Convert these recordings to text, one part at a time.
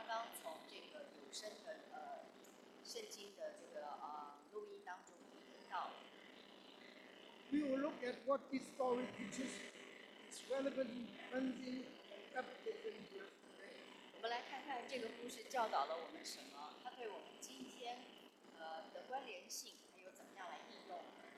刚刚从这个有声的圣经的这个录音当中听到。 We will look at what this story teaches, its relevant, cleansing, and application to us today. 我们来看看这个故事教导了我们什么，它对我们今天的关联性，还有怎么样来应用。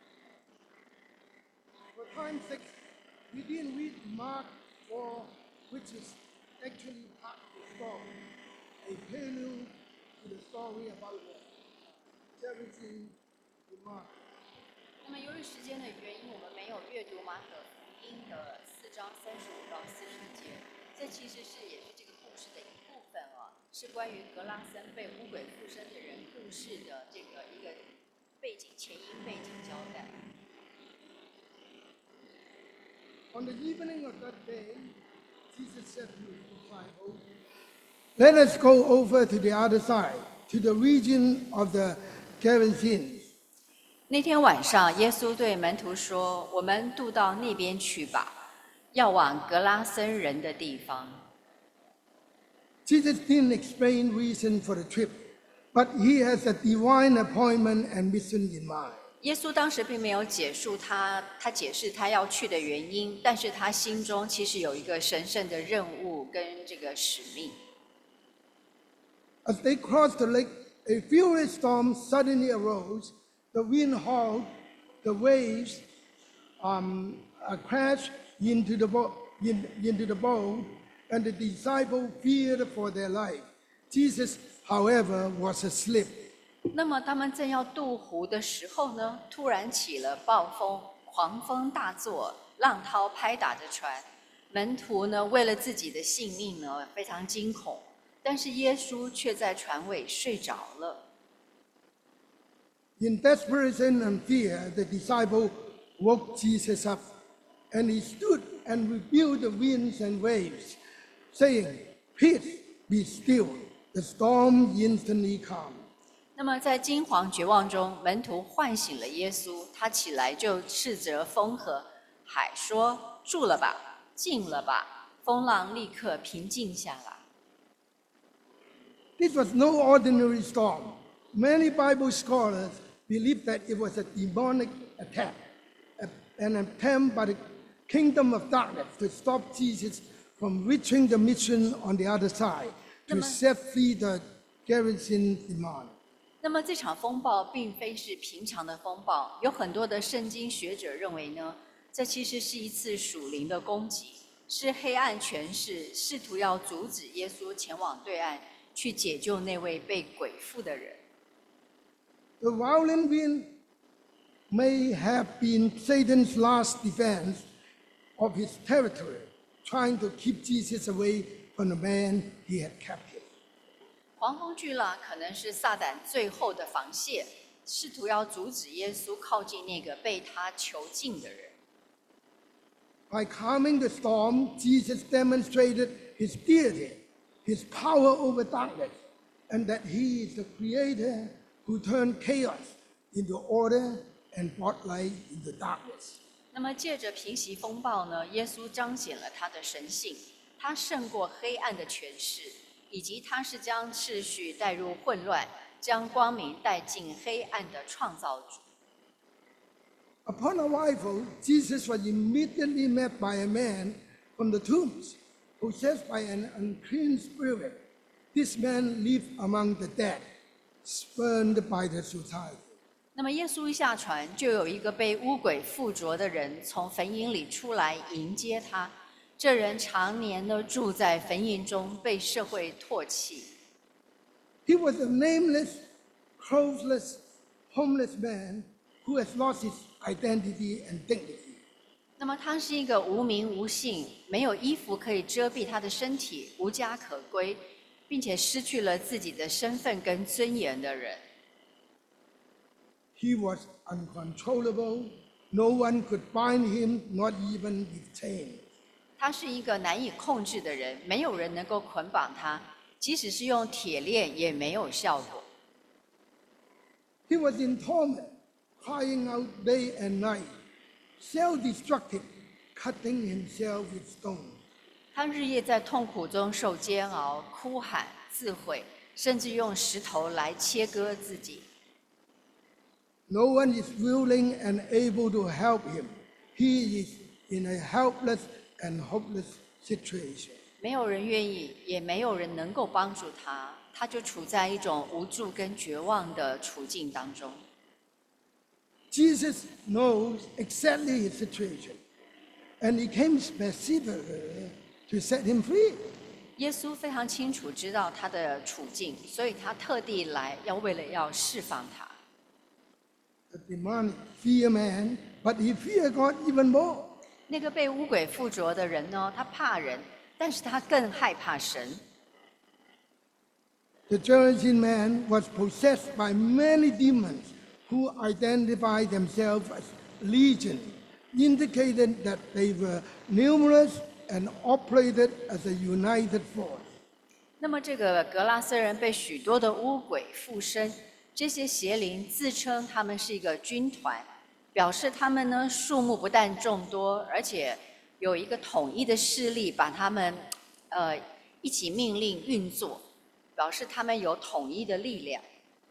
For time's sake, we didn't read Mark 4, which is actually part of the story, a prelude to the story about Jericho in Mark. 那么由于时间的原因，我们没有阅读马可福音的4章35到40节，这其实也是这个故事的一部分是关于格拉森被污鬼附身的人故事的这个一个背景前因背景交代。 On the evening of that day, Jesus said to his disciples, "Let us go over to the other side, to the region of the Gerasenes." 那天晚上，耶稣对门徒说：“我们渡到那边去吧，要往格拉森人的地方。” Jesus didn't explain reason for the trip, but he has a divine appointment and mission in mind. 耶稣当时并没有解释他解释他要去的原因，但是他心中其实有一个神圣的任务跟这个使命。 As they crossed the lake, a furious storm suddenly arose. The wind howled, the waves crashed into the boat, and the disciples feared for their life. Jesus, however, was asleep. 那么他们正要渡湖的时候呢，突然起了暴风，狂风大作，浪涛拍打着船。门徒呢，为了自己的性命呢，非常惊恐，但是耶稣却在船尾睡着了。 In desperation and fear, the disciple woke Jesus up, and he stood and rebuked the winds and waves, saying, "Peace, be still." The storm instantly calmed. 那么在惊惶绝望中，门徒唤醒了耶稣，他起来就斥责风和海说：“住了吧，静了吧。”风浪立刻平静下来。 This was no ordinary storm. Many Bible scholars believe that it was a demonic attack, an attempt by the kingdom of darkness to stop Jesus from reaching the mission on the other side, to set free the Gerasene demon. 那么这场风暴并非是平常的风暴，有很多的圣经学者认为呢，这其实是一次属灵的攻击，是黑暗权势试图要阻止耶稣前往对岸，去解救那位被鬼附的人。 The violent wind may have been Satan's last defense of his territory, trying to keep Jesus away from the man he had captured. 狂风巨浪可能是撒旦最后的防线，试图要阻止耶稣靠近那个被他囚禁的人。 By calming the storm, Jesus demonstrated his deity, his power over darkness, and that he is the creator who turned chaos into order and brought light into darkness. 那么借着平息风暴呢，耶稣彰显了他的神性，他胜过黑暗的权势，以及他是将秩序带入混乱，将光明带进黑暗的创造主。 Upon arrival, Jesus was immediately met by a man from the tombs, possessed by an unclean spirit. This man lived among the dead, spurned by the society. 那么耶稣一下船，就有一个被污鬼附着的人从坟茔里出来迎接他。这人常年呢住在坟茔中，被社会唾弃。 He was a nameless, clothesless, homeless man who has lost his identity and dignity. 那么他是一个无名无姓，没有衣服可以遮蔽他的身体，无家可归，并且失去了自己的身份跟尊严的人。 He was uncontrollable. No one could bind him, not even with chains. 他是一个难以控制的人，没有人能够捆绑他，即使是用铁链也没有效果。 He was in torment, crying out day and night, self-destructive, cutting himself with stones. 他日夜在痛苦中受煎熬，哭喊， 自毁，甚至用石头来切割自己。 No one is willing and able to help him. He is in a helpless and hopeless situation. 没有人愿意，也没有人能够帮助他，他就处在一种无助跟绝望的处境当中。 Jesus knows exactly his situation, and he came specifically to set him free. 耶稣非常清楚知道他的处境，所以他特地来，为了要释放他。 The demonic fear man, but he feared God even more. 那个被污鬼附着的人呢，他怕人，但是他更害怕神。 The Gerasene man was possessed by many demons who identified themselves as legion, indicated that they were numerous and operated as a united force. 那么这个格拉森人被许多的污鬼附身，这些邪灵自称他们是一个军团，表示他们呢数目不但众多，而且有一个统一的势力，把他们一起命令运作，表示他们有统一的力量。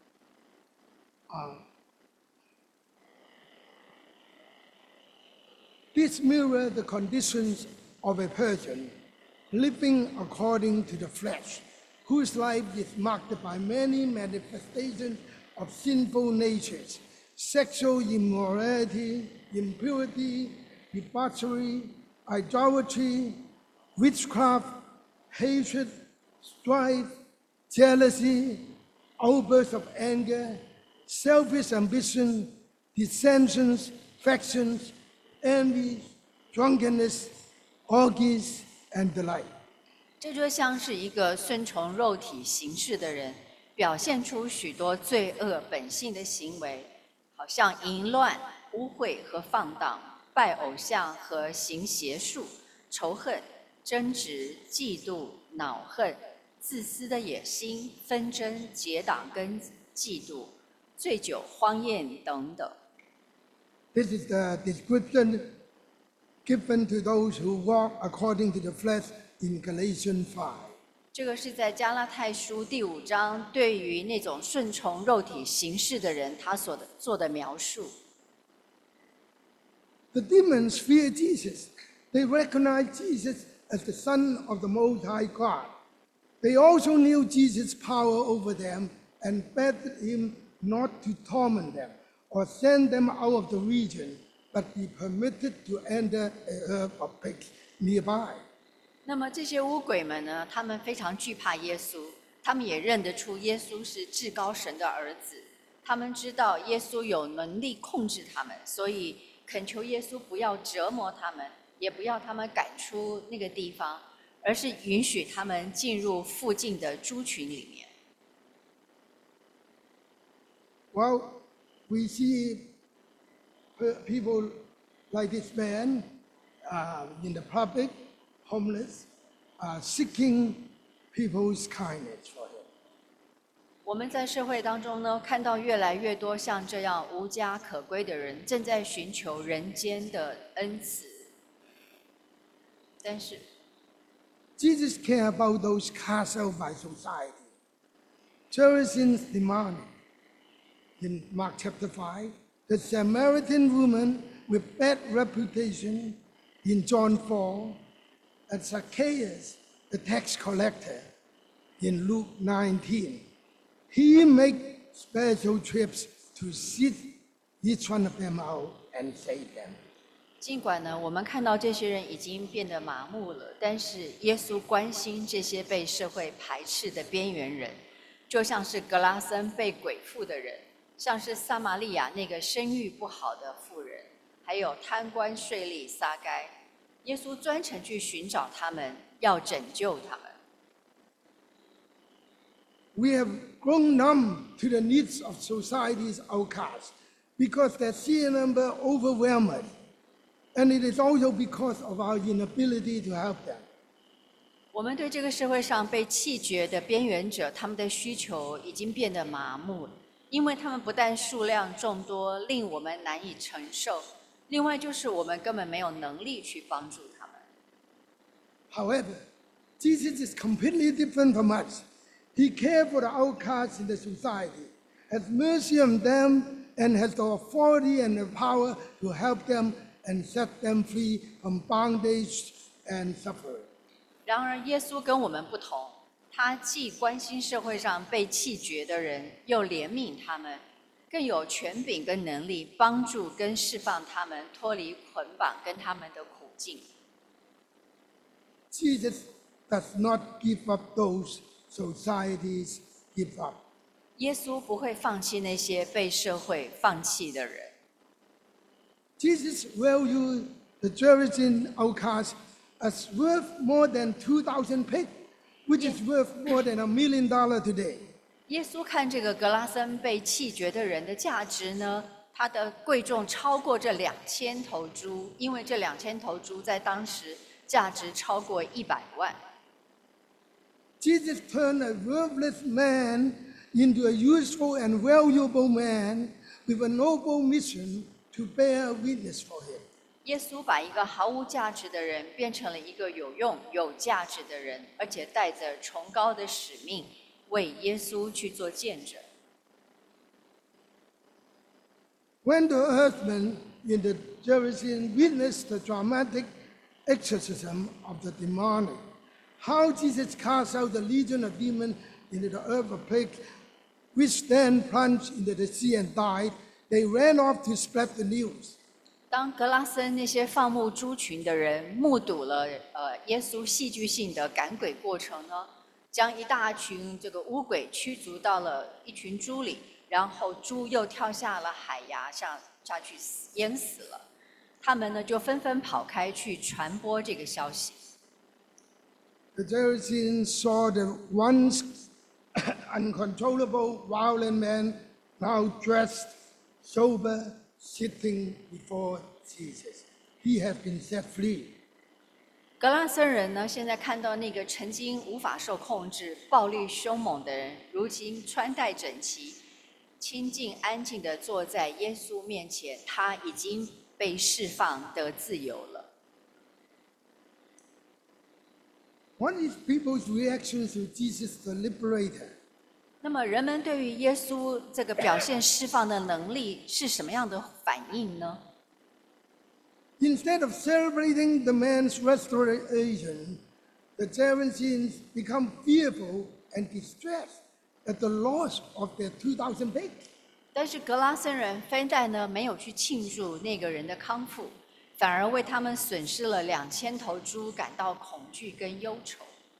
This mirrors the conditions of a person living according to the flesh, whose life is marked by many manifestations of sinful natures, sexual immorality, impurity, debauchery, idolatry, witchcraft, hatred, strife, jealousy, outbursts of anger, selfish ambition, dissensions, factions, envy, drunkenness, orgies, and the like. 这就像是一个顺从肉体行事的人，表现出许多罪恶本性的行为，好像淫乱、污秽和放荡、拜偶像和行邪术、仇恨、争执、嫉妒、恼恨、自私的野心、纷争、结党跟嫉妒、醉酒、荒宴等等。 This is the description given to those who walk according to the flesh in Galatians 5. 这个是在加拉太书第5章对于那种顺从肉体行事的人他所做的描述。 The demons fear Jesus. They recognize Jesus as the Son of the Most High God. They also knew Jesus' power over them and begged him not to torment them or send them out of the region, but be permitted to enter a herd of pigs nearby. 那么这些污鬼们呢，他们非常惧怕耶稣，他们也认得出耶稣是至高神的儿子，他们知道耶稣有能力控制他们，所以恳求耶稣不要折磨他们，也不要他们赶出那个地方，而是允许他们进入附近的猪群里面。 Well, we see people like this man in the public, homeless, seeking people's kindness for him. 我们在社会当中呢，看到越来越多像这样无家可归的人，正在寻求人间的恩慈。但是 Jesus cared about those cast out by society. Gerasenes demanded in Mark chapter 5, the Samaritan woman with bad reputation in John 4, and Zacchaeus, the tax collector, in Luke 19. He made special trips to seek each one of them out and save them. 尽管呢，我们看到这些人已经变得麻木了，但是耶稣关心这些被社会排斥的边缘人，就像是格拉森被鬼附的人，像是撒玛利亚那个生育不好的妇人，还有贪官税吏撒该。耶稣专程去寻找他们，要拯救他们。 We have grown numb to the needs of society's outcasts because their sheer number overwhelms us. And it is also because of our inability to help them. 我们对这个社会上被弃绝的边缘者，他们的需求已经变得麻木了，因为他们不但数量众多，令我们难以承受，另外就是我们根本没有能力去帮助他们。 However, Jesus is completely different from us. He cared for the outcasts in the society, has mercy on them, and has the authority and the power to help them and set them free from bondage and suffering. 然而，耶稣跟我们不同，他既关心社会上被弃绝的人，又怜悯他们，更有权柄跟能力帮助跟释放他们脱离捆绑跟他们的苦境。 Jesus does not give up those societies give up. 耶稣不会放弃那些被社会放弃的人。 Jesus valued the Gerasene outcast as worth more than 2,000 pigs, which is worth more than $1 million today. 耶稣看这个格拉森被弃绝的人的价值呢，它的贵重超过这2000头猪，因为这2000头猪在当时价值超过100万。 Jesus turned a worthless man into a useful and valuable man with a noble mission to bear witness for him. 耶稣把一个毫无价值的人变成了一个有用、有价值的人，而且带着崇高的使命，为耶稣去做见证。 When the earthman in the Gerasene witnessed the dramatic exorcism of the demonic, how Jesus cast out the legion of demons into the earth of pigs, which then plunged into the sea and died, they ran off to spread the news. 当格拉森那些放牧猪群的人目睹了耶稣戏剧性的赶鬼过程呢，将一大群这个污鬼驱逐到了一群猪里，然后猪又跳下了海崖下去淹死了。他们呢就纷纷跑开去传播这个消息。 The Gerasenes saw the once uncontrollable violent man, now dressed, sober, sitting before Jesus. He has been set free. 格拉森人呢，现在看到那个曾经无法受控制、暴力凶猛的人，如今穿戴整齐、清静安静地坐在耶稣面前，他已经被释放得自由了。 What is people's reaction to Jesus the Liberator? 那么，人们对于耶稣这个表现释放的能力是什么样的反应呢？ Instead of celebrating the man's restoration, the Gerasenes become fearful and distressed at the loss of their 2,000 pigs. 但是格拉森人非但呢没有去庆祝那个人的康复，反而为他们损失了2000头猪感到恐惧跟忧愁。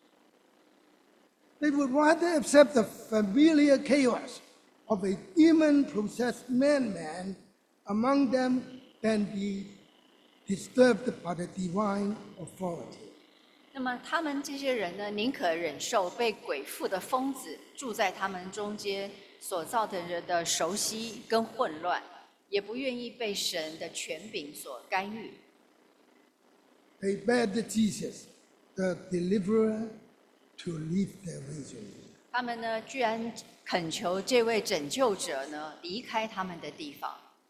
They would rather accept the familiar chaos of a demon-possessed madman among them than be disturbed by the divine authority. 那么他们这些人呢，宁可忍受被鬼附的疯子住在他们中间所造成的熟悉跟混乱，也不愿意被神的权柄所干预。 They begged Jesus, the deliverer, to leave their region. 他们呢，居然恳求这位拯救者呢离开他们的地方。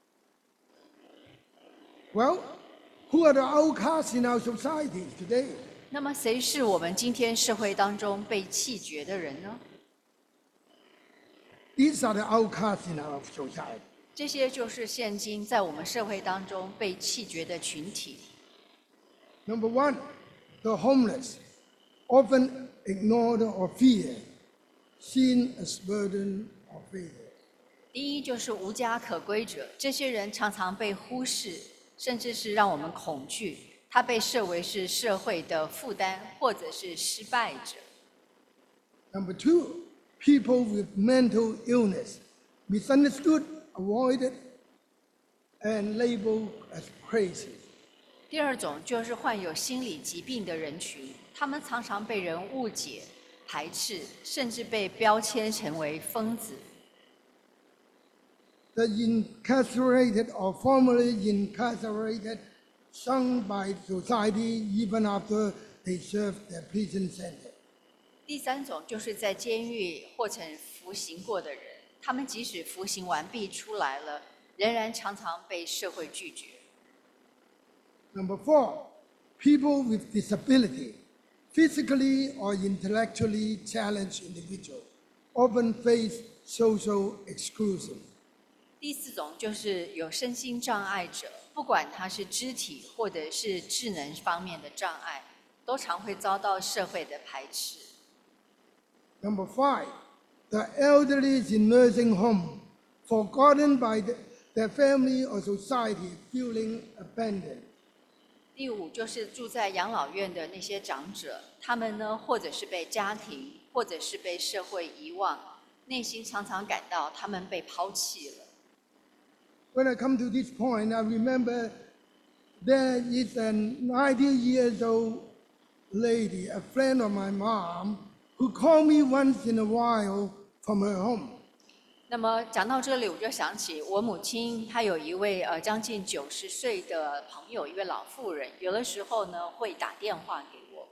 Well, who are the outcasts in our society today? 那么，谁是我们今天社会当中被弃绝的人呢？ These are the outcasts in our society. 这些就是现今在我们社会当中被弃绝的群体。 Number one, the homeless, often ignored or feared, seen as burden or failure. 第一就是无家可归者，这些人常常被忽视，甚至是让我们恐惧。他被视为是社会的负担，或者是失败者。 Number two, people with mental illness, misunderstood, avoided, and labeled as crazy. 第二种就是患有心理疾病的人群，他们常常被人误解、排斥，甚至被标签成为疯子。 The incarcerated or formerly incarcerated, shunned by society even after they served their prison sentence. 第三种就是在监狱或曾服刑过的人，他们即使服刑完毕出来了，仍然常常被社会拒绝。 Number four, people with disability, physically or intellectually challenged individuals. often face social exclusion. 第4种就是有身心障碍者，不管他是肢体或者是智能方面的障碍，都常会遭到社会的排斥。 Number 5, the elderly in nursing home, forgotten by their family or society, feeling abandoned. 第5就是住在养老院的那些长者，他们呢，或者是被家庭，或者是被社会遗忘，内心常常感到他们被抛弃了。 When I come to this point, I remember there is an 90-year-old lady, a friend of my mom, who called me once in a while from her home. 那么讲到这里，我就想起我母亲，她有一位将近90岁的朋友，一位老妇人，有的时候呢会打电话给我。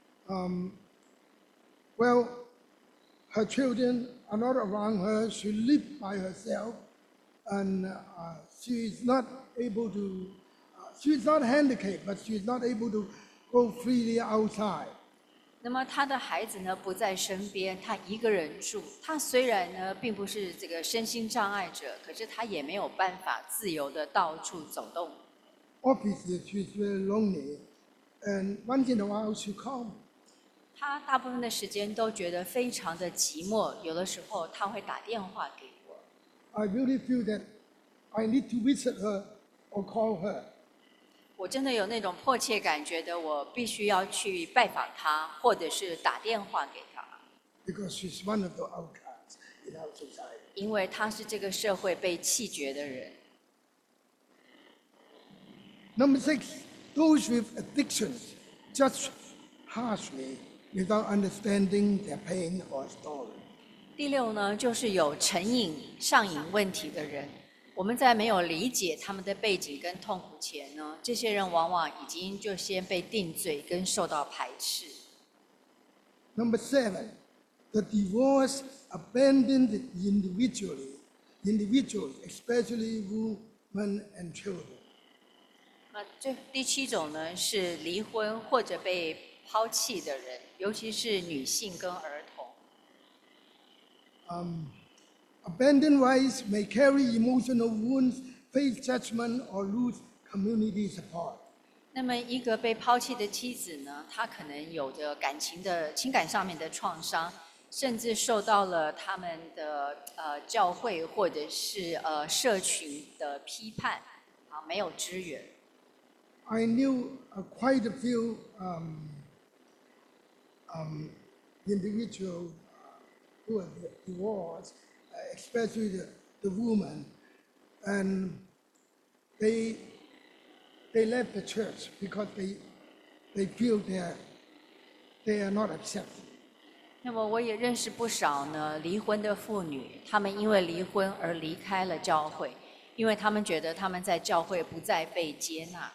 Well, her children are not around her. She lives by herself, and she is not able to. She is not handicapped, but she is not able to go freely outside. 那么他的孩子呢不在身边，他一个人住。他虽然呢并不是这个身心障碍者，可是他也没有办法自由的到处走动。 Obviously, she is very lonely, and once in a while she calls. 他大部分的时间都觉得非常的寂寞，有的时候他会打电话给我。 I really feel that I need to visit her or call her. 我真的有那种迫切感，觉得我必须要去拜访他，或者是打电话给他。 Because she's one of the outcasts in our society. 因为他是这个社会被弃绝的人。 Number 6, those with addictions judge harshly without understanding their pain or story. 第6呢，就是有成瘾、上瘾问题的人。我们在没有理解他们的背景跟痛苦前呢，这些人往往已经就先被定罪跟受到排斥。 Number 7, the divorced abandoned individuals, especially women and children. 这第7种呢，是离婚或者被抛弃的人，尤其是女性跟儿童。 Abandoned wives may carry emotional wounds, face judgment, or lose community support. 那么一个被抛弃的妻子呢，她可能有着情感上面的创伤，甚至受到了他们的教会或者是社群的批判，没有支援。 I knew quite a few individuals who are divorced, especially the women, and they left the church because they feel they are not accepted. 那么我也认识不少呢离婚的妇女，她们因为离婚而离开了教会，因为她们觉得她们在教会不再被接纳。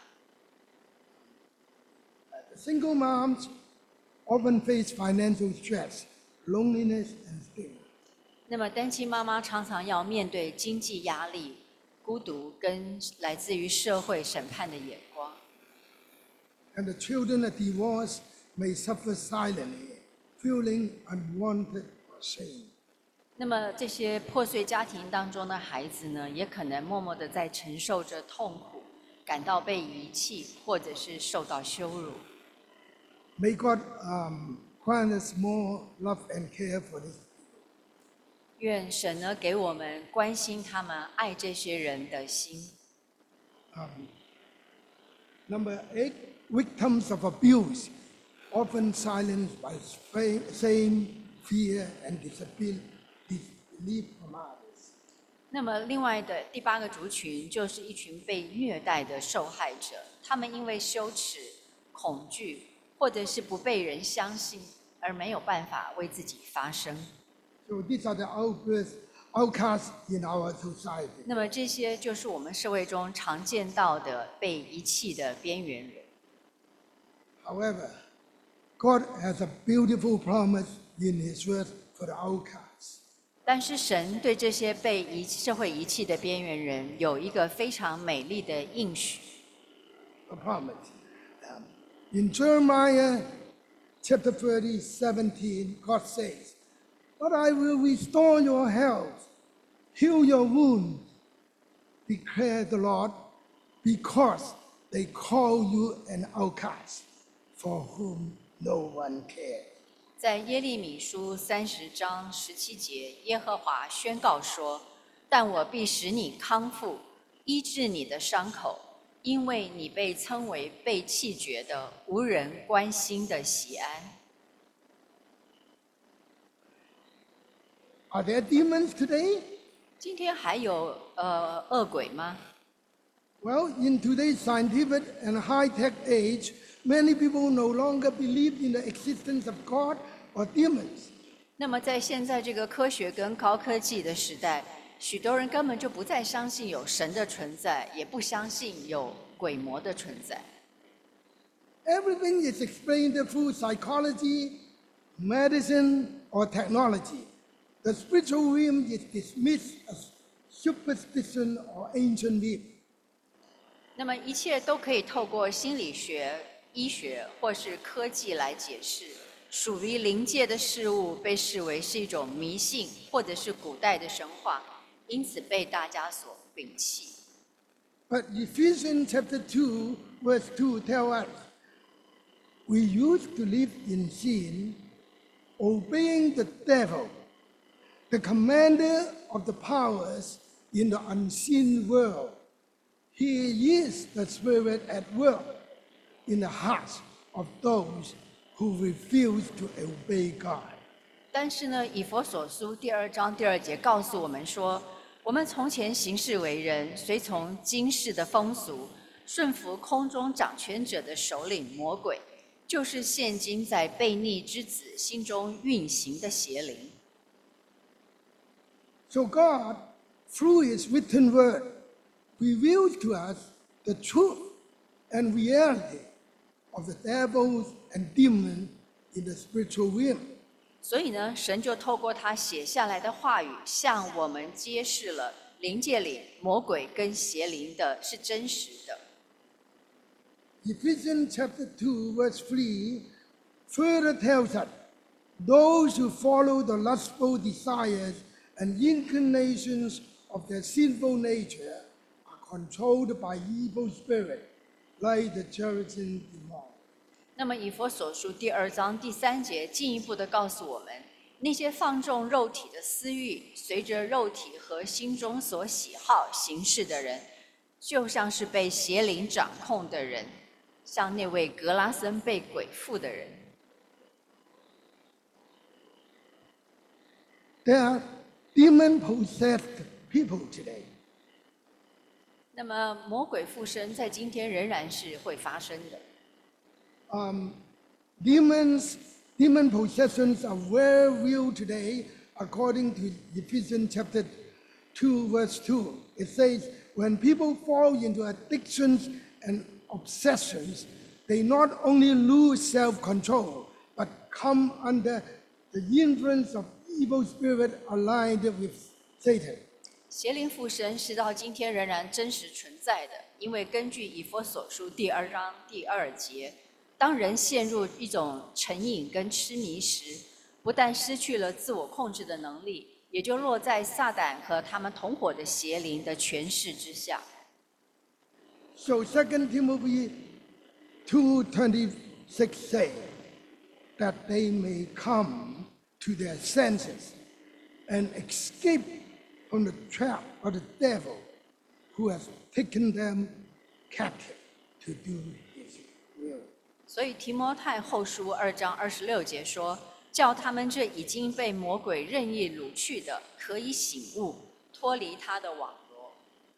Single moms often face financial stress, loneliness, and stigma. 那么单亲妈妈常常要面对经济压力、孤独跟来自于社会审判的眼光。 And the children of divorce may suffer silently, feeling unwanted or ashamed. 那么这些破碎家庭当中的孩子呢，也可能默默的在承受着痛苦，感到被遗弃，或者是受到羞辱。 May God grant us more love and care for this. 愿神呢给我们关心他们、爱这些人的心。 Number 8, victims of abuse, often silenced by shame, fear, and disbelief from others. 那么另外的第8个族群，就是一群被虐待的受害者，他们因为羞耻、恐惧，或者是不被人相信，而没有办法为自己发声。 So these are the outcasts in our society. 那么这些就是我们社会中常见到的被遗弃的边缘人。 However, God has a beautiful promise in His word for the outcasts. 但是神对这些被社会遗弃的边缘人有一个非常美丽的应许。 A promise. In Jeremiah chapter 30:17, God says, But I will restore your health, heal your wounds, declare the Lord, because they call you an outcast, for whom no one cares. 在耶利米书30章17节，耶和华宣告说：“但我必使你康复，医治你的伤口，因为你被称为被弃绝的、无人关心的锡安。” Are there demons today? 今天还有恶鬼吗？ Well, in today's scientific and high-tech age, many people no longer believe in the existence of God or demons. 那么在现在这个科学跟高科技的时代，许多人根本就不再相信有神的存在，也不相信有鬼魔的存在。 Everything is explained through psychology, medicine, or technology. The spiritual realm is dismissed as superstition or ancient myth. 那么一切都可以透过心理学、医学或是科技来解释。属于灵界的事物被视为是一种迷信，或者是古代的神话，因此被大家所摒弃。 But Ephesians chapter 2, verse 2 tell us, we used to live in sin, obeying the devil, the commander of the powers in the unseen world. He is the spirit at work in the hearts of those who refuse to obey God. 但是呢，以弗所书2章2节告诉我们说，我们从前行事为人，随从今世的风俗，顺服空中掌权者的首领魔鬼，就是现今在悖逆之子心中运行的邪灵。 So God, through His written word, reveals to us the truth and reality of the devils and demons in the spiritual realm. 所以呢，神就透过他写下来的话语，向我们揭示了灵界里魔鬼跟邪灵的是真实的。 Ephesians chapter 2, verse 3 further tells us, those who follow the lustful desires and inclinations of their sinful nature are controlled by evil spirit, like the Gerasene demon. 那么以弗所书2章3节进一步的告诉我们，那些放纵肉体的私欲，随着肉体和心中所喜好行事的人，就像是被邪灵掌控的人，像那位格拉森被鬼附的人。 There are demon-possessed people today. 那么魔鬼附身在今天仍然是会发生的。 Demon possessions are very real today, according to Ephesians chapter 2, verse 2. It says, when people fall into addictions and obsessions, they not only lose self-control, but come under the influence of evil spirit aligned with Satan. 邪灵附身是到今天仍然真实存在的，因为根据以弗所书2章2节，当人陷入一种成瘾跟痴迷时，不但失去了自我控制的能力，也就落在撒旦和他们同伙的邪灵的权势之下。 So 2 Timothy 2:26 says that they may come to their senses and escape from the trap of the devil who has taken them captive to do his will. 所以提摩太后书2章26节说，叫他们这已经被魔鬼任意掳去的，可以醒悟，脱离他的网罗。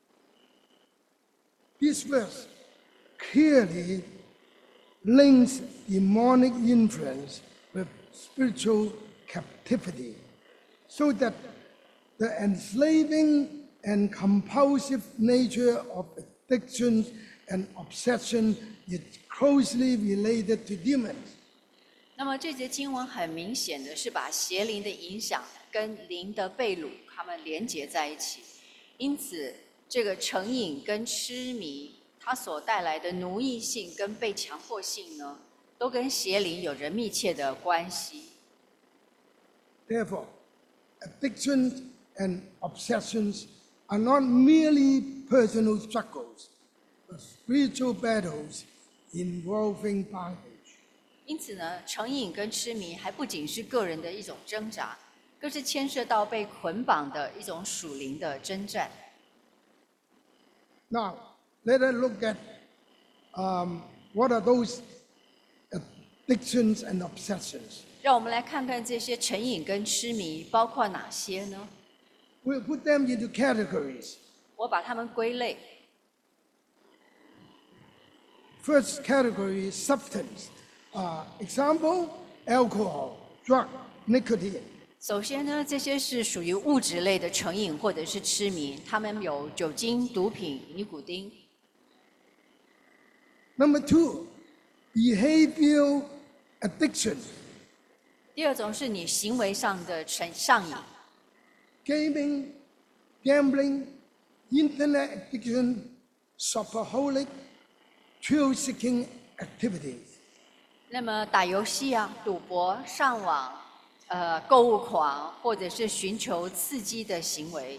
This verse clearly links demonic influence with spiritual captivity, so that the enslaving and compulsive nature of addictions and obsession is closely related to demons. 那么这节经文很明显的是把邪灵的影响跟灵的被掳，它们连结在一起。因此，这个成瘾跟痴迷，它所带来的奴役性跟被强迫性呢，都跟邪灵有着密切的关系。 Therefore, addictions and obsessions are not merely personal struggles, but spiritual battles involving bondage. 因此呢，成瘾跟痴迷还不仅是个人的一种挣扎，更是牵涉到被捆绑的一种属灵的征战。 Now, let us look at what are those addictions and obsessions. 让我们来看看这些成瘾跟痴迷包括哪些呢？ We'll put them into categories. 我把它们归类。 First category is substance. Example, alcohol, drug, nicotine. 首先呢，这些是属于物质类的成瘾或者是痴迷，它们有酒精、毒品、尼古丁。 Number two, behavioral addiction. 第二种是你行为上的上瘾， Gaming, gambling, internet addiction, shopaholic, thrill-seeking activities. 那么打游戏啊、赌博、上网、购物狂，或者是寻求刺激的行为。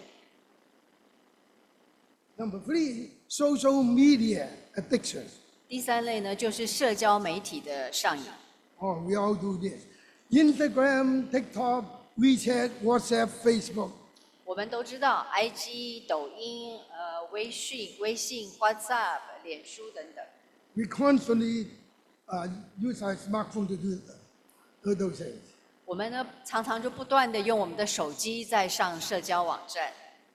Number three, social media addiction. 第三类呢，就是社交媒体的上瘾。 Oh, we all do this. Instagram, TikTok, WeChat, WhatsApp, Facebook. 我们都知道，IG、抖音、微信、WhatsApp、脸书等等。 We constantly use our smartphone to do those things. 我们呢，常常就不断的用我们的手机在上社交网站。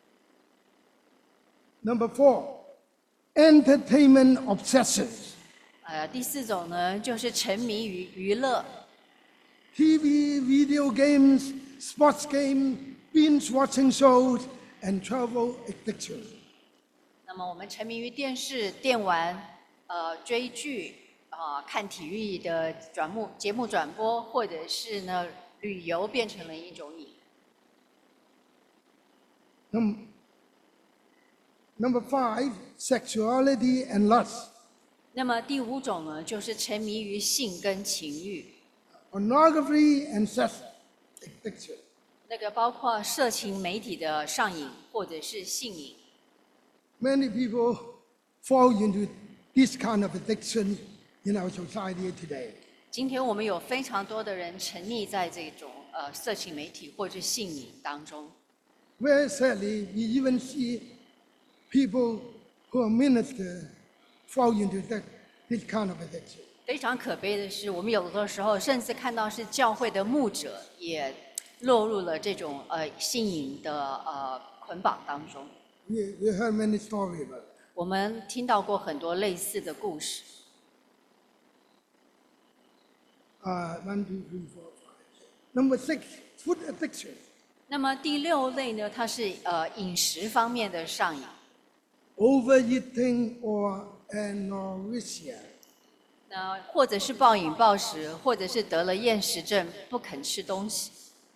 Number four, entertainment obsessions. 第四种呢，就是沉迷于娱乐， TV, video games, sports games, binge watching shows, and travel addiction. 那么我们沉迷于电视、电玩、追剧、看体育的节目转播，或者是呢旅游变成了一种瘾。 Number five, sexuality and lust. 那么第五种呢，就是沉迷于性跟情欲， Pornography and sex addiction. 那个包括色情媒体的上瘾或者是性瘾。 Many people fall into this kind of addiction in our society today. 今天我们有非常多的人沉溺在这种色情媒体或者性瘾当中。 Very sadly, we even see people who are ministers fall into this kind of addiction. 非常可悲的是，我们有的时候甚至看到是教会的牧者也落入了这种性瘾的捆绑当中。 We heard many stories about it. 我们听到过很多类似的故事。 1, 2, 3, 4, 5. Number six, food addiction. 那么第六类呢，它是饮食方面的上瘾。 Overeating or anorexia. 那或者是暴饮暴食，或者是得了厌食症，不肯吃东西。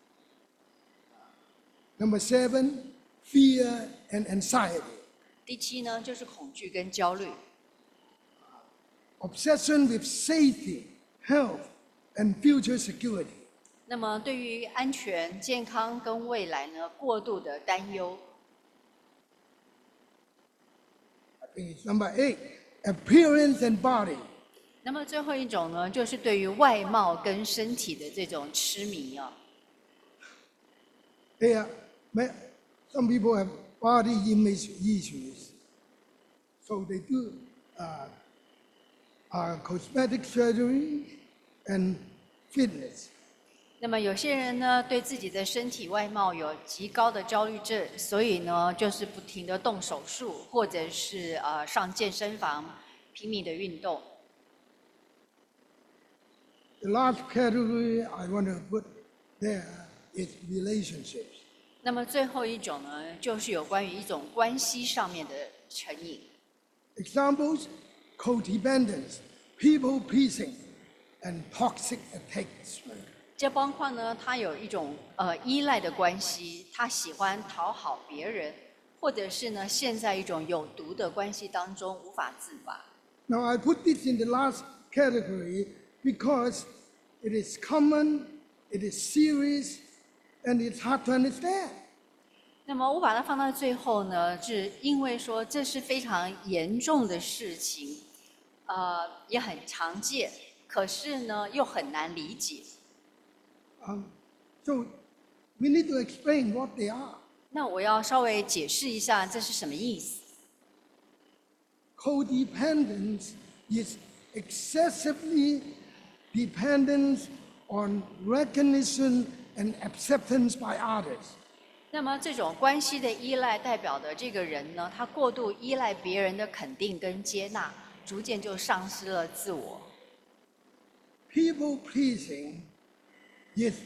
Number seven, fear and anxiety. 第七呢，就是恐惧跟焦虑。 Obsession with safety, health, and future security. 那么对于安全、健康跟未来呢，过度的担忧。 I think it's number eight, appearance and body. 那么最后一种呢，就是对于外貌跟身体的这种痴迷啊。 Some people have body image issues, so they do cosmetic surgery and fitness. 那么有些人呢，对自己的身体外貌有极高的焦虑症，所以呢，就是不停的动手术，或者是上健身房拼命的运动。 The last category I want to put there is relationships. 那么最后一种呢，就是有关于一种关系上面的成瘾。 Examples, codependence, people pleasing, and toxic attachment. 这包括呢，他有一种依赖的关系，他喜欢讨好别人，或者是呢，陷在一种有毒的关系当中无法自拔。 Now I put this in the last category because it is common, it is serious, and it's hard to understand. 那么我把它放到最后呢，是因为说这是非常严重的事情，也很常见，可是呢又很难理解。 So we need to explain what they are. 那我要稍微解释一下这是什么意思。 Codependence is excessively dependence on recognition and acceptance by others. 那么这种关系的依赖代表的这个人呢，他过度依赖别人的肯定跟接纳，逐渐就丧失了自我。 People pleasing is,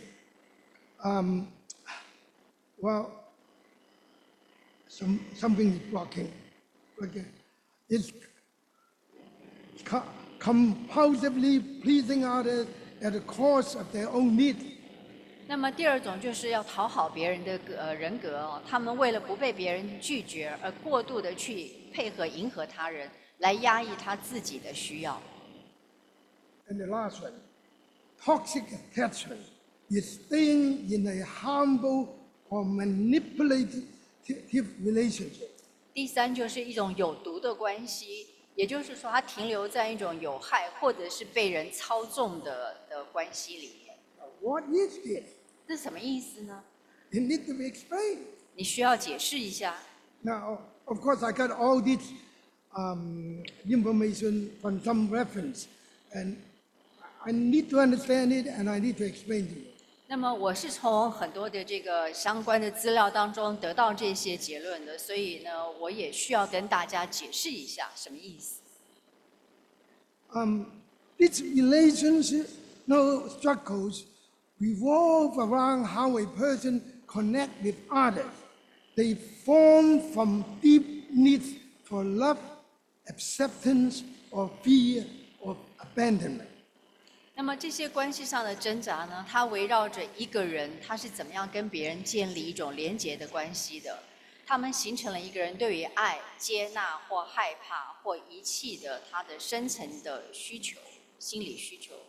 well, something is blocking. Okay, it's compulsively pleasing others at the cost of their own needs. 那么第二种就是要讨好别人的人格哦，他们为了不被别人拒绝而过度的去配合迎合他人，来压抑他自己的需要。 And the last one, toxic attachment is staying in a harmful or manipulative relationship. 第三就是一种有毒的关系，也就是说，它停留在一种有害或者是被人操纵的关系里面。 What is this? 这是什么意思呢？ It needs to be explained. 你需要解释一下。 Now, of course, I got all this information from some reference, and I need to understand it, and I need to explain to you. 那么我是从很多的这个相关的资料当中得到这些结论的，所以呢，我也需要跟大家解释一下什么意思。 This relationship, struggles revolve around how a person connect with others. They form from deep needs for love, acceptance, or fear of abandonment. 那么这些关系上的挣扎呢，它围绕着一个人，他是怎么样跟别人建立一种连结的关系的。他们形成了一个人对于爱、接纳或害怕或遗弃的他的深层的需求、心理需求。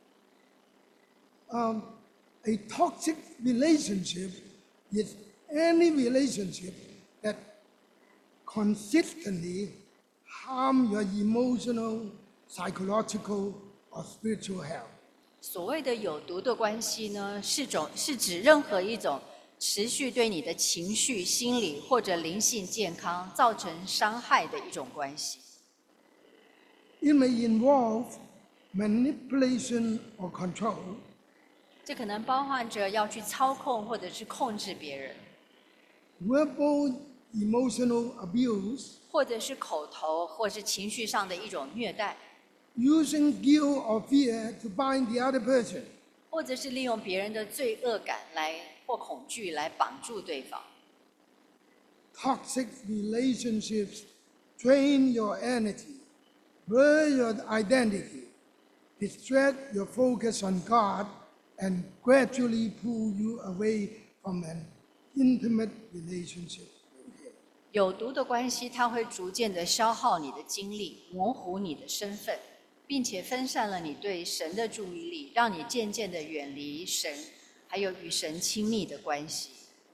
A toxic relationship is any relationship that consistently harm your emotional, psychological, or spiritual health. 所谓的有毒的关系呢，是指任何一种持续对你的情绪、心理或者灵性健康造成伤害的一种关系。 It may involve manipulation or control, 这可能包含着要去操控或者是控制别人， verbal, emotional abuse, 或者是口头或是情绪上的一种虐待， using guilt or fear to bind the other person. 或者是利用别人的罪恶感或恐惧来绑住对方。 Toxic relationships drain your energy, blur your identity, distract your focus on God, and gradually pull you away from an intimate relationship with Him. 有毒的关系，它会逐渐的消耗你的精力，模糊你的身份，并且分散了你对神的注意力，让你渐渐的远离神，还有与神亲密的关系。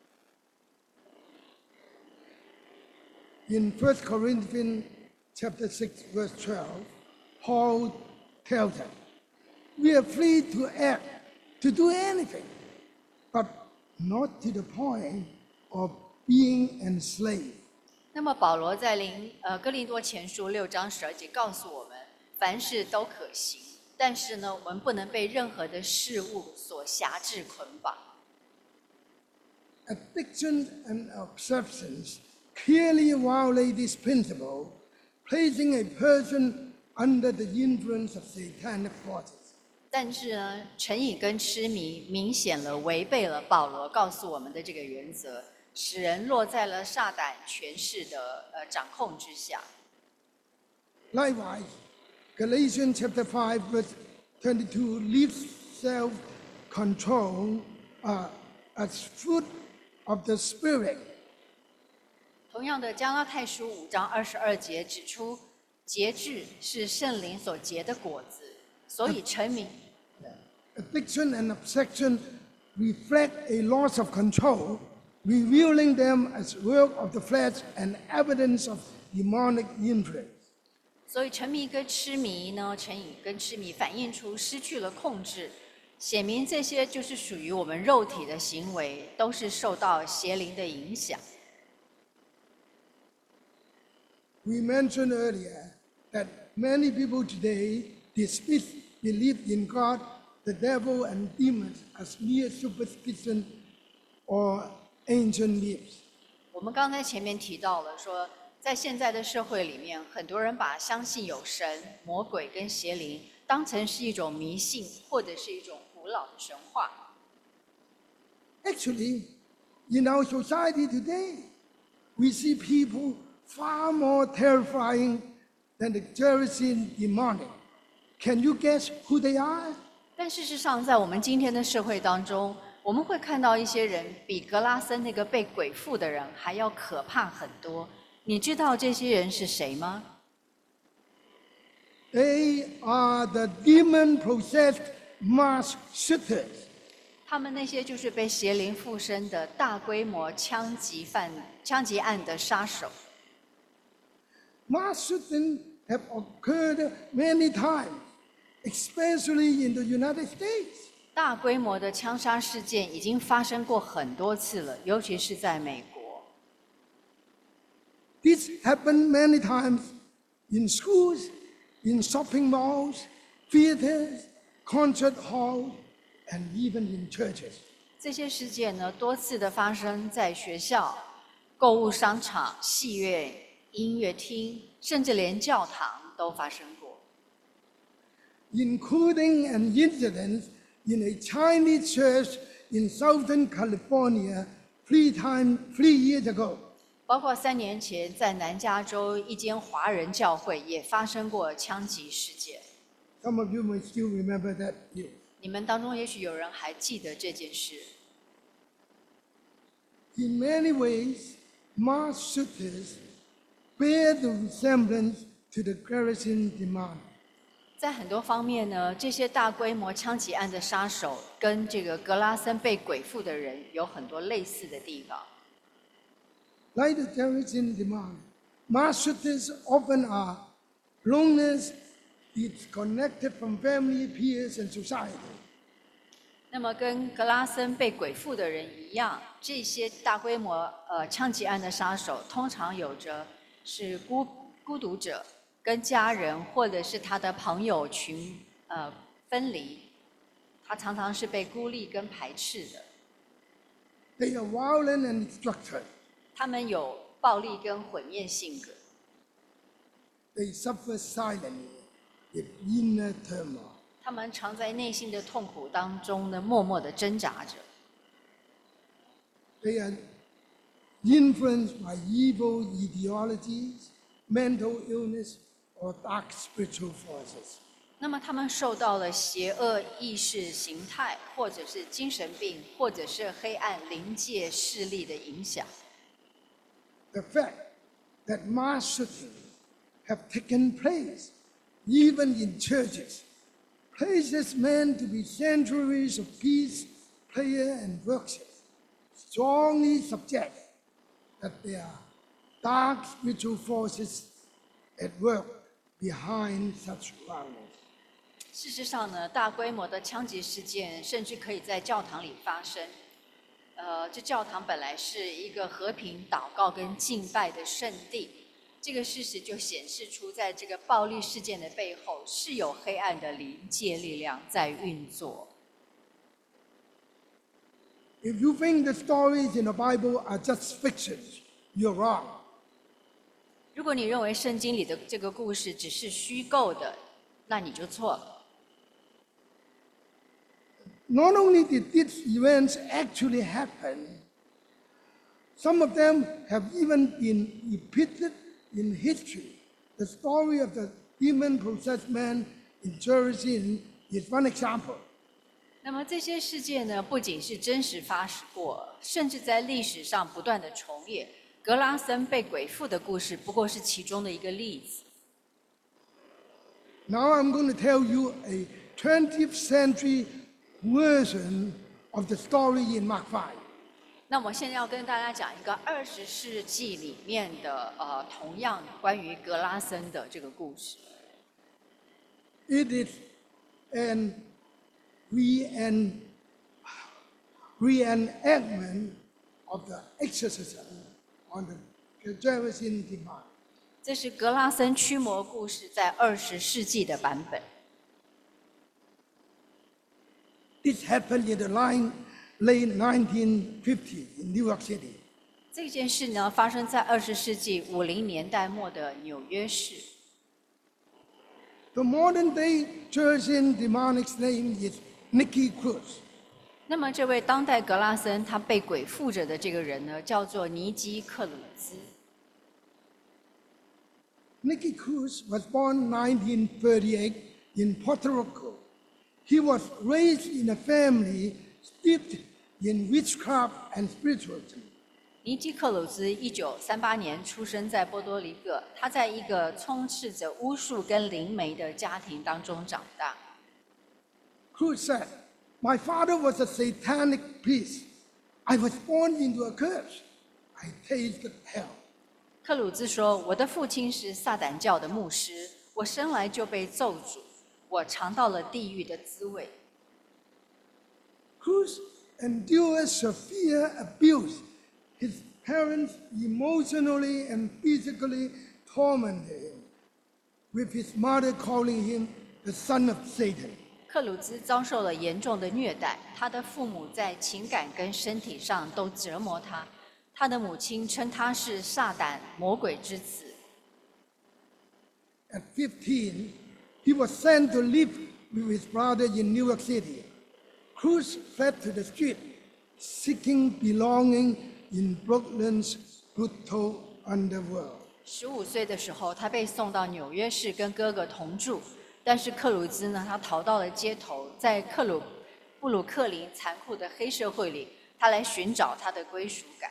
In 1 Corinthians chapter 6, verse 12, Paul tells us, we are free to act, to do anything, but not to the point of being enslaved. 那么保罗在哥林多前书6章12节告诉我们，凡事都可行，但是呢，我们不能被任何的事物所辖制捆绑。 Addiction and obsessions clearly violate this principle, placing a person under the influence of satanic forces. 但是呢，成瘾跟痴迷明显了违背了保罗告诉我们的这个原则，使人落在了撒旦权势的掌控之下。 Likewise, Galatians chapter 5, verse 22 leaves self-control as fruit of the Spirit. 同样的，加拉太书5章22节指出，节制是圣灵所结的果子，所以沉迷。 Addiction and obsession reflect a loss of control, revealing them as work of the flesh and evidence of demonic influence. 所以沉迷跟痴迷呢，成瘾跟痴迷反映出失去了控制，显明这些就是属于我们肉体的行为，都是受到邪灵的影响。 We mentioned earlier that many people today dismiss belief in God, the devil, and demons as mere superstition or ancient myths. 我们刚才前面提到了说，在现在的社会里面，很多人把相信有神、魔鬼跟邪灵当成是一种迷信，或者是一种古老的神话。 Actually, in our society today, we see people far more terrifying than the Gerasene demonic. Can you guess who they are? 但事实上，在我们今天的社会当中，我们会看到一些人比格拉森那个被鬼附的人还要可怕很多。你知道这些人是谁吗？ They are the demon-possessed mass shooters. 他们那些就是被邪灵附身的大规模枪击案的杀手。 Mass shootings have occurred many times, especially in the United States. 大规模的枪杀事件已经发生过很多次了，尤其是在美国。 This happened many times in schools, in shopping malls, theaters, concert halls, and even in churches. 这些事件呢，多次的发生在学校、购物商场、戏院、音乐厅，甚至连教堂都发生过。 Including an incident in a Chinese church in Southern California 3 years ago. 包括3年前在南加州一间华人教会也发生过枪击事件。 Some of you may still remember that news. 你们当中也许有人还记得这件事。 In many ways, mass shooters bear the resemblance to the Gerasene demonic. 在很多方面呢，这些大规模枪击案的杀手跟这个格拉森被鬼附的人有很多类似的地方。 Like the Gerasene demonic, mass shooters often are loners, disconnected from family, peers, and society. 那么跟格拉森被鬼附的人一样，这些大规模枪击案的杀手通常有着是孤独者，跟家人或者是他的朋友群分离，他常常是被孤立跟排斥的。 They are violent and destructive. 他们有暴力跟毁灭性格， They suffer silently with inner turmoil. 他们常在内心的痛苦当中呢，默默的挣扎着。 They are influenced by evil ideologies, mental illness, or dark spiritual forces. 那么他们受到了邪恶意识形态，或者是精神病，或者是黑暗灵界势力的影响。 The fact that mass shootings have taken place, even in churches, places meant to be sanctuaries of peace, prayer, and worship, strongly suggest that there are dark spiritual forces at work behind such violence. 事实上呢，大规模的枪击事件甚至可以在教堂里发生。这教堂本来是一个和平祷告跟敬拜的圣地，这个事实就显示出，在这个暴力事件的背后是有黑暗的灵界力量在运作。 If you think the stories in the Bible are just fictions, you're wrong. 如果你认为圣经里的这个故事只是虚构的，那你就错了。 Not only did these events actually happen, some of them have even been repeated in history. The story of the demon-possessed man in Jerusalem is one example. 那么这些事件呢，不仅是真实发生过，甚至在历史上不断的重演。格拉森被鬼附的故事不过是其中的一个例子。 Now I'm going to tell you a 20th century version of the story in Mark 5. 那我现在要跟大家讲一个20世纪里面的同样关于格拉森的这个故事。 It is an reenactment of the exorcism on the Gerasene demon. 这是格拉森驱魔故事在20世纪的版本。 This happened in the late 1950s in New York City. 这件事呢，发生在20世纪50年代末的纽约市。 The modern-day Gerasene demonic's name is Nicky Cruz. 那么，这位当代格拉森他被鬼附着的这个人呢，叫做尼基克鲁兹。 Nicky Cruz was born 1938 in Puerto Rico. He was raised in a family steeped in witchcraft and spiritualism. 尼基克鲁兹1938年出生在波多黎各，他在一个充斥着巫术跟灵媒的家庭当中长大。 Cruz said, "My father was a satanic priest. I was born into a curse. I tasted hell." 克鲁兹说：“我的父亲是撒旦教的牧师，我生来就被咒诅，我尝到了地狱的滋味。” Cruz endured severe abuse. His parents emotionally and physically tormented him, with his mother calling him the son of Satan. 克鲁兹遭受了严重的虐待，他的父母在情感跟身体上都折磨他，他的母亲称他是撒旦魔鬼之子。 At 15, he was sent to live with his brother in New York City. Cruz fled to the street, seeking belonging in Brooklyn's brutal underworld. 15岁的时候，他被送到纽约市跟哥哥同住，但是克鲁兹呢，他逃到了街头，在布鲁克林残酷的黑社会里，他来寻找他的归属感。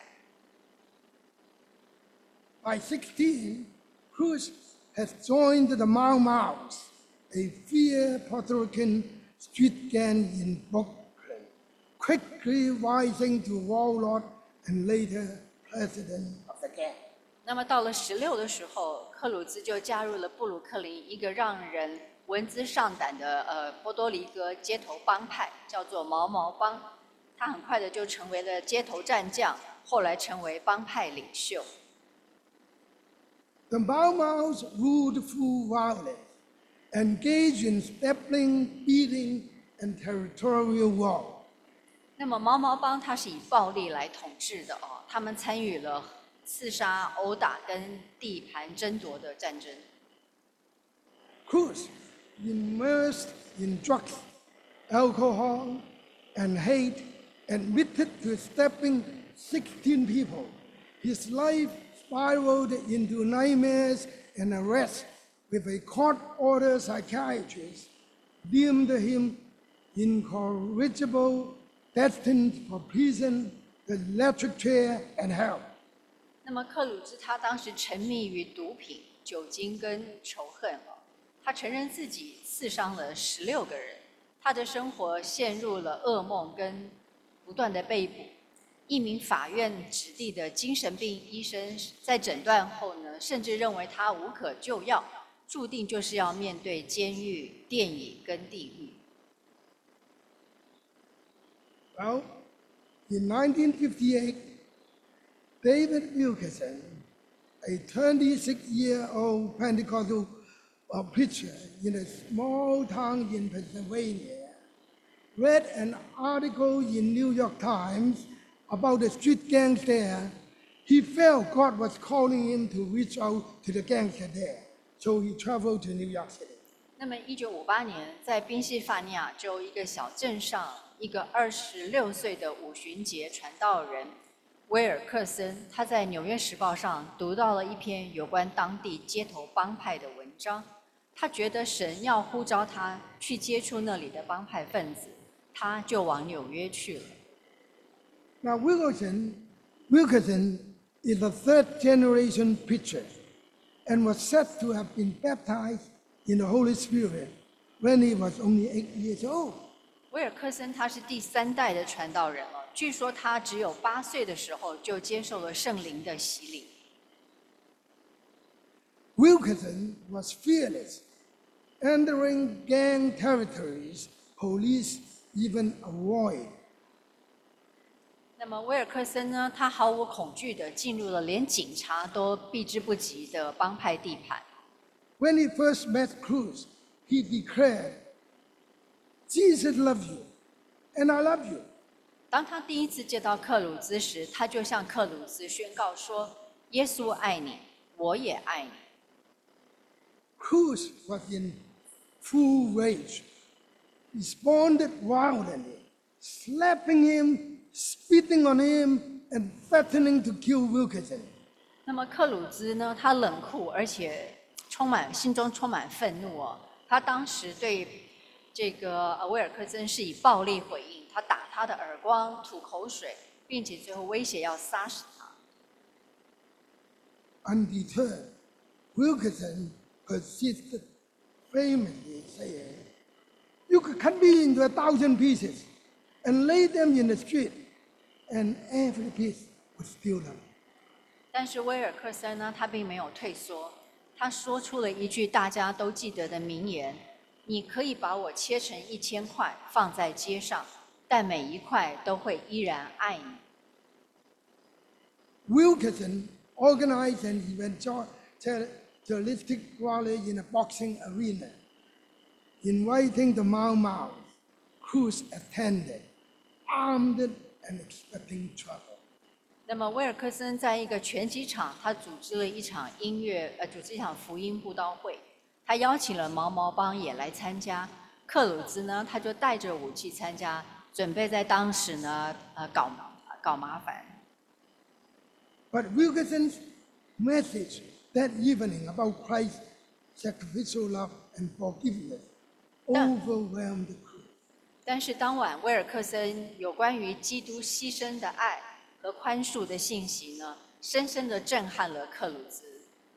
By 16, Cruz has joined the Mau Maus, a fierce Puerto Rican street gang in Brooklyn, quickly rising to warlord and later president of the gang. 那么到了16的时候，克鲁兹就加入了布鲁克林一个让人闻之上胆的波多黎各街头帮派，叫做毛毛帮。他很快的就成为了街头战将，后来成为帮派领袖。 The Mau Maus ruled through violence, engaged in stabbing, beating, and territorial war. 那么毛毛帮它是以暴力来统治的哦，他们参与了刺杀、殴打跟地盘争夺的战争。 Cruz, immersed in drugs, alcohol, and hate, admitted to stabbing 16 people. His life spiraled into nightmares and arrest, with a court-ordered psychiatrist deemed him incorrigible, destined for prison, the electric chair, and hell. 那么克鲁兹他当时沉迷于毒品、酒精跟仇恨哦，他承认自己刺伤了16个人，他的生活陷入了噩梦跟不断的被捕。一名法院指定的精神病医生在诊断后呢，甚至认为他无可救药，注定就是要面对监狱、电椅跟地狱。 Well, in 1958, David Wilkerson, a 26-year-old Pentecostal preacher in a small town in Pennsylvania, read an article in New York Times about the street gangs there. He felt God was calling him to reach out to the gangster there, so he traveled to New York City. 那么，1958年，在宾夕法尼亚州一个小镇上，一个26岁的五旬节传道人威尔克森，他在《纽约时报》上读到了一篇有关当地街头帮派的文章。他觉得神要呼召他去接触那里的帮派分子，他就往纽约去了。 Now, Wilkerson is a third-generation preacher and was said to have been baptized in the Holy Spirit when he was only 8 years old. 威尔克森他是第3代的传道人了，据说他只有8岁的时候就接受了圣灵的洗礼。 Wilkerson was fearless, entering gang territories police even avoid. 那么威尔克森呢，他毫无恐惧地进入了连警察都避之不及的帮派地盘。 When he first met Cruz, he declared, "Jesus loves you, and I love you." 当他第一次见到克鲁兹时，他就向克鲁兹宣告说：“耶稣爱你，我也爱你。” Cruz was in full rage, responded violently, slapping him, spitting on him, and threatening to kill Wilkerson. 那么克鲁兹呢，他冷酷而且心中充满愤怒哦。他当时对这个威尔克森是以暴力回应，他打他的耳光、吐口水，并且最后威胁要杀死他。 Undeterred, Wilkerson persisted, famously saying, "You could cut me into 1,000 pieces and lay them in the street, and every piece would still them." 但是威尔克森呢，他并没有退缩，他说出了一句大家都记得的名言：“你可以把我切成1000块放在街上，但每一块都会依然爱你。” Wilkerson organized an evangelistic rally in a boxing arena, inviting the Mau Mau. Cruz attended, armed and expecting trouble. 那么威尔克森在一个拳击场，他组织了一场福音布道会，他邀请了毛毛帮也来参加。克鲁兹呢，他就带着武器参加，准备在当时呢，搞麻烦。 But Wilkerson's message that evening about Christ's sacrificial love and forgiveness overwhelmed Cruz. 但是当晚，威尔克森有关于基督牺牲的爱和宽恕的信息呢，深深地震撼了克鲁兹。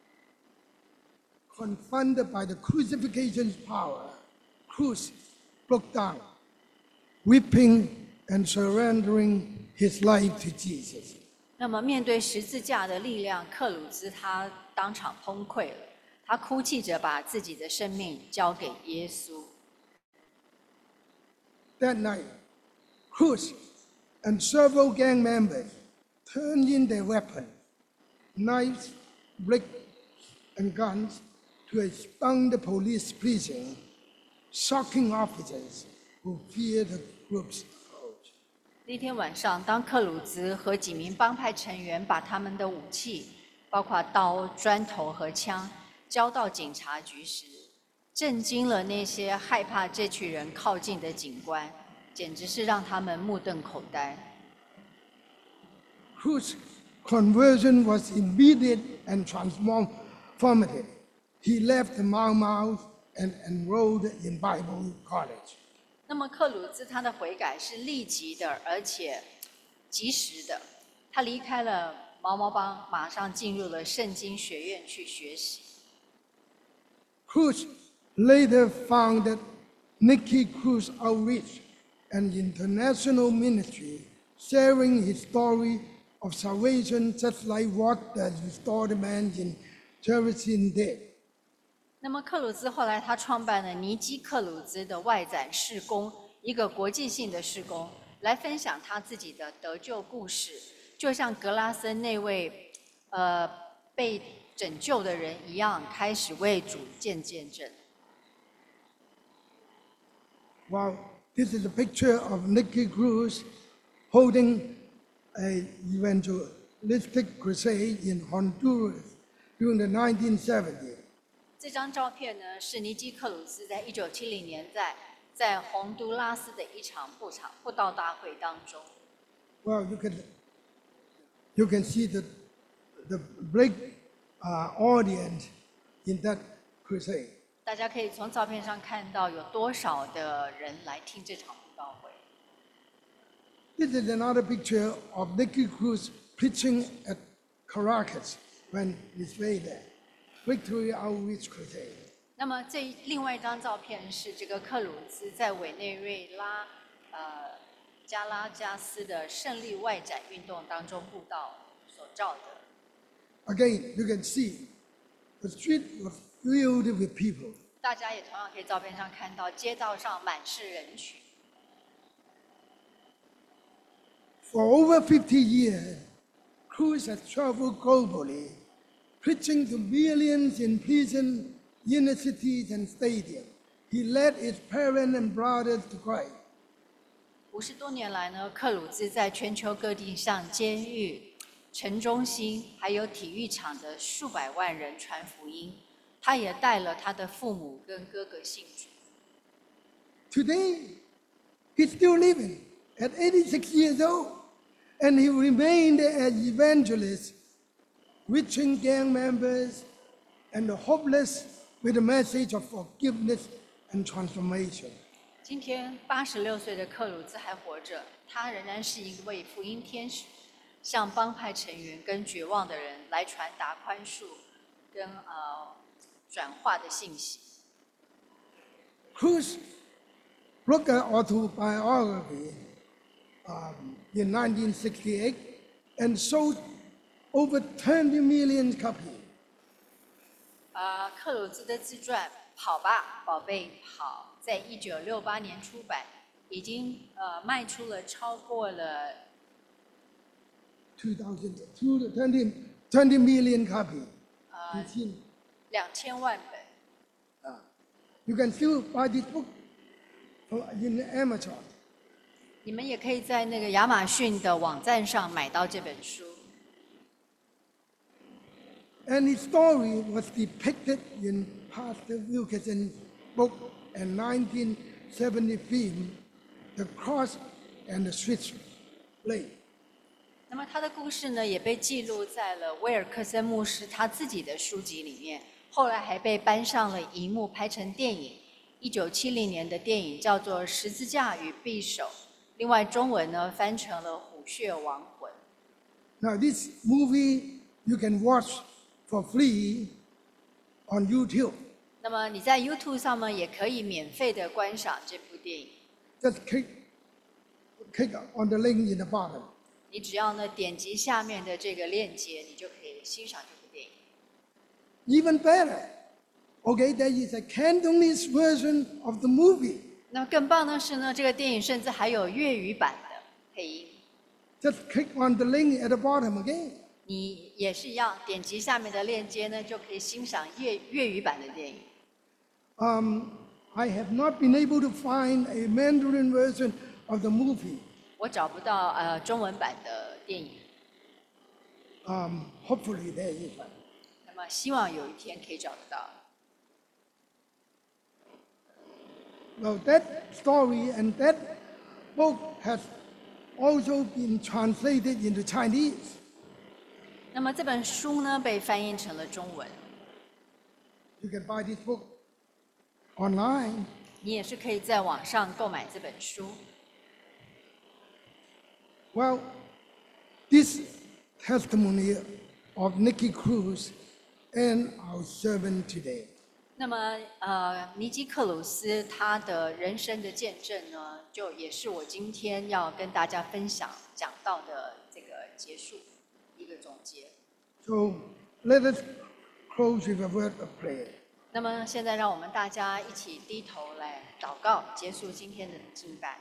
Confronted by the crucifixion power, Cruz broke down, weeping and surrendering his life to Jesus. 那么面对十字架的力量，克鲁兹他当场崩溃了，他哭泣着把自己的生命交给耶稣。 That night, Cruz and several gang members turned in their weapons, knives, bricks, and guns to extend the police precinct, shocking officers who feared the group's approach. 那天晚上，当克鲁兹和几名帮派成员把他们的武器，包括刀、砖头和枪，交到警察局时，震惊了那些害怕这群人靠近的警官，简直是让他们目瞪口呆。 Cruz's conversion was immediate and transformative. He left the Mau Mau and enrolled in Bible college. 那么克鲁兹他的悔改是立即的，而且及时的。他离开了毛毛帮，马上进入了圣经学院去学习。 Cruz later founded Nicky Cruz Outreach, an international ministry sharing his story of salvation, just like what the restored man in Jefferson did. 那么克鲁兹后来他创办了尼基克鲁兹的外展事工，一个国际性的事工，来分享他自己的得救故事，就像格拉森那位被拯救的人一样，开始为主见证。 Wow, this is a picture of Nicky Cruz holding an evangelistic crusade in Honduras during the 1970s. 这张照片呢，是尼基克鲁斯在1970年在洪都拉斯的一场布道大会当中。 Well, you can see the big audience in that crusade. 大家可以从照片上看到有多少的人来听这场布道会。 This is another picture of Nicky Cruz preaching at Caracas when he's there. Victory Outreach Crusade. 那么另外一张照片是这个克鲁兹在委内瑞拉加拉加斯的胜利外展运动当中布道所照的。 Again, you can see the street was filled with people. 大家也同样可以照片上看到，街道上满是人群。 For over 50 years, Cruz has traveled globally, preaching to millions in prison, inner cities, and stadiums. He led his parents and brothers to Christ. 50多年来呢，克鲁兹在全球各地向监狱、城中心还有体育场的数百万人传福音。他也带了他的父母跟哥哥信主。 Today, he's still living at 86 years old, and he remained an evangelist, reaching gang members and the hopeless with the message of forgiveness and transformation. 今天86岁的克鲁兹还活着，他仍然是一位福音天使，向帮派成员跟绝望的人来传达宽恕跟转化的信息。 Cruz wrote an autobiography in 1968 and sold over 20 million copies. 克鲁兹的自传《跑吧，宝贝跑》在1968年出版，已经卖出了超过了 20 million copies. 2000万本。 You can still buy this book in Amazon. 你们也可以在那个亚马逊的网站上买到这本书。 And his story was depicted in Pastor Wilkinson's book and 1970 film, The Cross and the Switchblade. 那么他的故事呢，也被记录在了威尔克森牧师他自己的书籍里面，后来还被搬上了荧幕拍成电影。1970年的电影叫做《十字架与匕首》，另外中文呢翻成了《虎穴亡魂》。 Now this movie you can watch for free on YouTube. 那么你在 YouTube 上面也可以免费的观赏这部电影， Just click on the link in the bottom. 你只要呢点击下面的这个链接，你就可以欣赏这部电影。 Even better, okay, there is a Cantonese version of the movie. 那么更棒的是呢，这个电影甚至还有粤语版的配音。 Just click on the link at the bottom again. 你也是一样，点击下面的链接呢，就可以欣赏粤语版的电影。 I have not been able to find a Mandarin version of the movie. 我找不到中文版的电影， Hopefully there is one. 那么希望有一天可以找得到。 Well, that story and that book has also been translated into Chinese. 那么这本书呢，被翻译成了中文， You can buy this book online. 你也是可以在网上购买这本书。 Well, this testimony of Nicky Cruz and our servant today. 那么尼基克鲁斯他的人生的见证呢，就也是我今天要跟大家分享讲到的这个结束一个总结。 So let us close with a word of prayer. 那么现在让我们大家一起低头来祷告，结束今天的敬拜。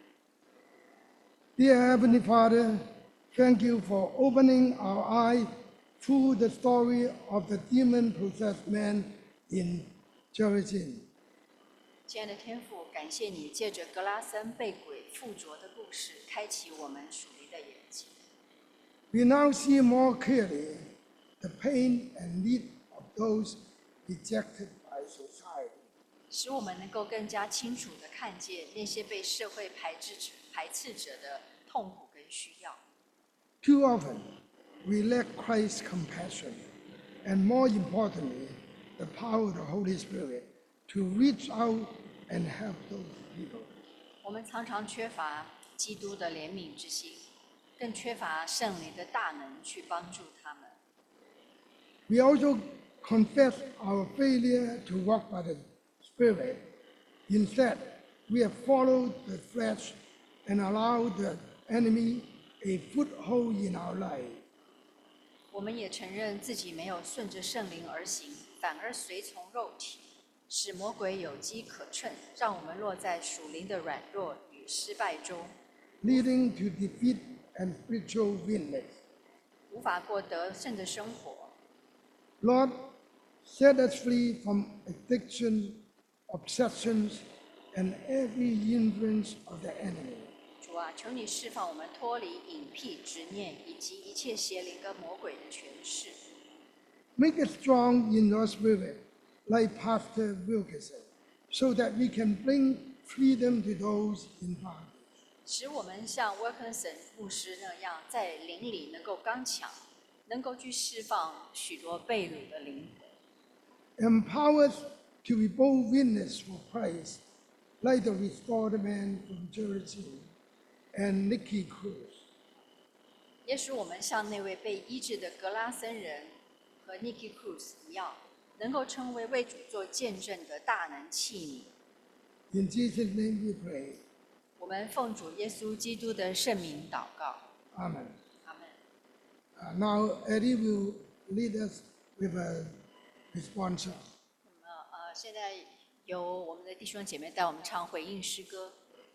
Dear Heavenly Father, thank you for opening our eyes through the story of the demon-possessed man in Jerusalem. 亲爱的天父，感谢你借着格拉森被鬼附着的故事，开启我们属灵的眼睛。 We now see more clearly the pain and need of those rejected by society. 使我们能够更加清楚地看见那些被社会排斥者的痛苦跟需要。 Too often, we lack Christ's compassion, and more importantly, the power of the Holy Spirit to reach out and help those people. 我们常常缺乏基督的怜悯之心，更缺乏圣灵的大能去帮助他们。 We also confess our failure to walk by the Spirit. Instead, we have followed the flesh and allow the enemy a foothold in our life. 我们也承认自己没有顺着圣灵而行，反而随从肉体，使魔鬼有机可乘，让我们落在属灵的软弱与失败中， leading to defeat and spiritual weakness. 无法过得胜的生活。 Lord, set us free from addiction, obsessions, and every hindrance of the enemy. 主啊，求你释放我们脱离隐僻、执念以及一切邪灵跟魔鬼的权势， Make us strong in your spirit, like Pastor Wilkerson, so that we can bring freedom to those in bondage. 使我们像 Wilkinson 牧师那样，在灵里能够刚强，能够去释放许多被掳的灵魂。 Empower us to be bold witness for Christ, like the restored man from Jersey and Nikki Cruz. 也使我们像那位被医治的格拉森人和 Nikki Cruz 一样，能够成为为主做见证的大能器皿。 In Jesus' name we pray. 我们奉主耶稣基督的圣名祷告， Amen. 阿门。 Now Eddie will lead us with a response song. 那么现在由我们的弟兄姐妹带我们唱回应诗歌。